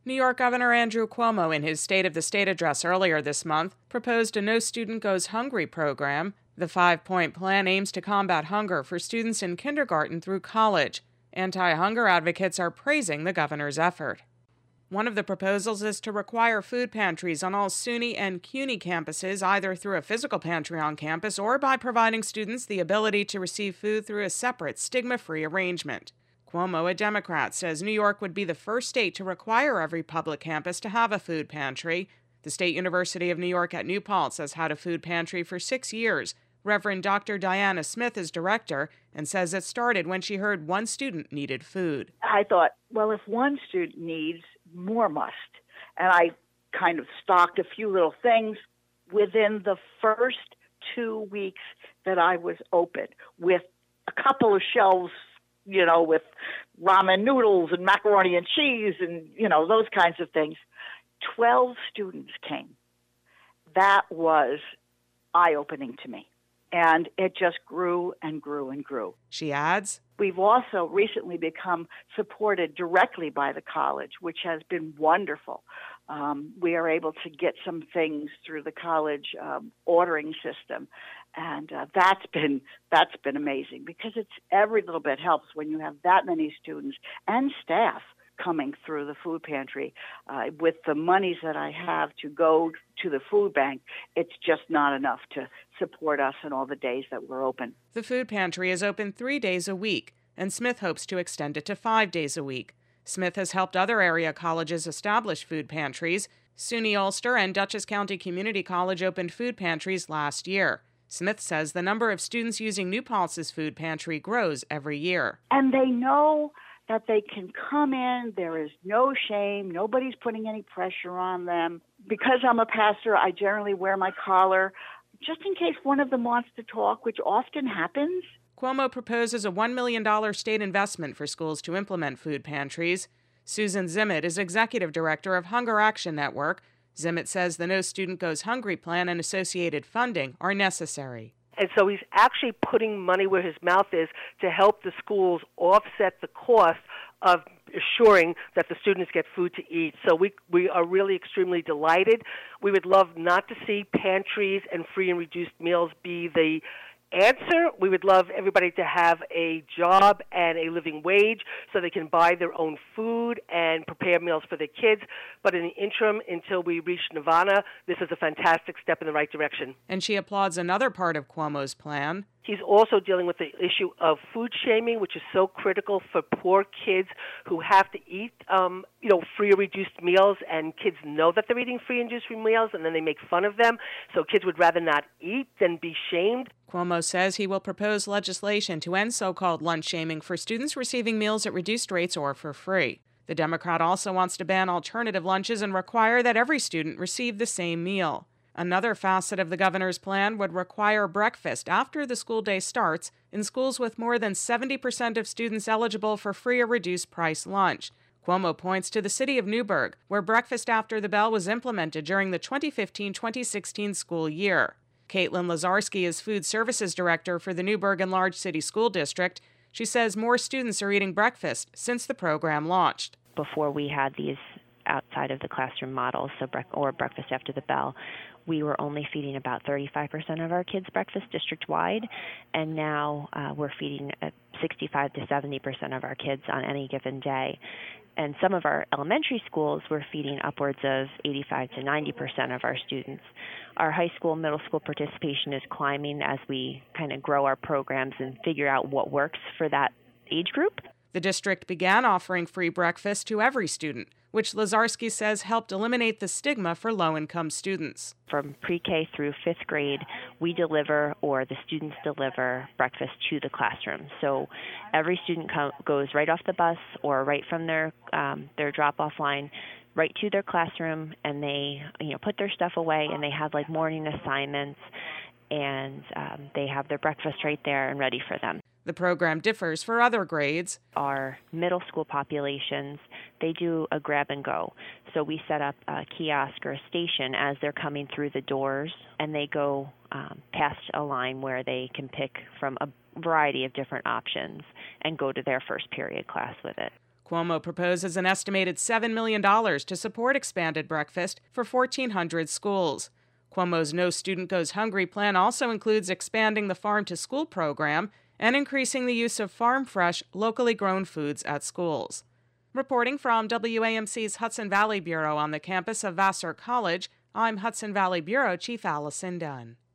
New York Governor Andrew Cuomo, in his State of the State address earlier this month, proposed a No Student Goes Hungry program. The 5-point plan aims to combat hunger for students in kindergarten through college. Anti-hunger advocates are praising the governor's effort. One of the proposals is to require food pantries on all SUNY and CUNY campuses, either through a physical pantry on campus or by providing students the ability to receive food through a separate, stigma-free arrangement. Cuomo, a Democrat, says New York would be the first state to require every public campus to have a food pantry. The State University of New York at New Paltz has had a food pantry for 6 years. Reverend Dr. Diana Smith is director and says it started when she heard one student needed food. I thought, well, if one student needs, more must. And I kind of stocked a few little things within the first 2 weeks that I was open, with a couple of shelves, with ramen noodles and macaroni and cheese and, those kinds of things. 12 students came. That was eye-opening to me. And it just grew and grew and grew. She adds, we've also recently become supported directly by the college, which has been wonderful. We are able to get some things through the college ordering system. And that's been amazing, because it's every little bit helps when you have that many students and staff coming through the food pantry. With the monies that I have to go to the food bank, it's just not enough to support us in all the days that we're open. The food pantry is open 3 days a week, and Smith hopes to extend it to 5 days a week. Smith has helped other area colleges establish food pantries. SUNY Ulster and Dutchess County Community College opened food pantries last year. Smith says the number of students using New Paltz's food pantry grows every year. And they know that they can come in. There is no shame. Nobody's putting any pressure on them. Because I'm a pastor, I generally wear my collar, just in case one of them wants to talk, which often happens. Cuomo proposes a $1 million state investment for schools to implement food pantries. Susan Zimmett is executive director of Hunger Action Network. Zimmett says the No Student Goes Hungry plan and associated funding are necessary. And so he's actually putting money where his mouth is to help the schools offset the cost of assuring that the students get food to eat. So we are really extremely delighted. We would love not to see pantries and free and reduced meals be the answer. We would love everybody to have a job and a living wage so they can buy their own food and prepare meals for their kids. But in the interim, until we reach nirvana, this is a fantastic step in the right direction. And she applauds another part of Cuomo's plan. He's also dealing with the issue of food shaming, which is so critical for poor kids who have to eat, free or reduced meals, and kids know that they're eating free and reduced meals, and then they make fun of them. So kids would rather not eat than be shamed. Cuomo says he will propose legislation to end so-called lunch shaming for students receiving meals at reduced rates or for free. The Democrat also wants to ban alternative lunches and require that every student receive the same meal. Another facet of the governor's plan would require breakfast after the school day starts in schools with more than 70% of students eligible for free or reduced price lunch. Cuomo points to the city of Newburgh, where breakfast after the bell was implemented during the 2015-2016 school year. Caitlin Lazarski is food services director for the Newburgh Enlarged City School District. She says more students are eating breakfast since the program launched. Before we had these outside of the classroom models, or breakfast after the bell, we were only feeding about 35% of our kids breakfast district-wide, and now we're feeding 65 to 70% of our kids on any given day. And some of our elementary schools, we're feeding upwards of 85 to 90% of our students. Our high school, middle school participation is climbing as we kind of grow our programs and figure out what works for that age group. The district began offering free breakfast to every student, which Lazarski says helped eliminate the stigma for low-income students. From pre-K through 5th grade, we deliver, or the students deliver, breakfast to the classroom. So every student goes right off the bus or right from their drop-off line right to their classroom, and they put their stuff away, and they have morning assignments, and they have their breakfast right there and ready for them. The program differs for other grades. Our middle school populations, they do a grab and go. So we set up a kiosk or a station as they're coming through the doors, and they go past a line where they can pick from a variety of different options and go to their first period class with it. Cuomo proposes an estimated $7 million to support expanded breakfast for 1,400 schools. Cuomo's No Student Goes Hungry plan also includes expanding the Farm to School program and increasing the use of farm-fresh, locally grown foods at schools. Reporting from WAMC's Hudson Valley Bureau on the campus of Vassar College, I'm Hudson Valley Bureau Chief Allison Dunn.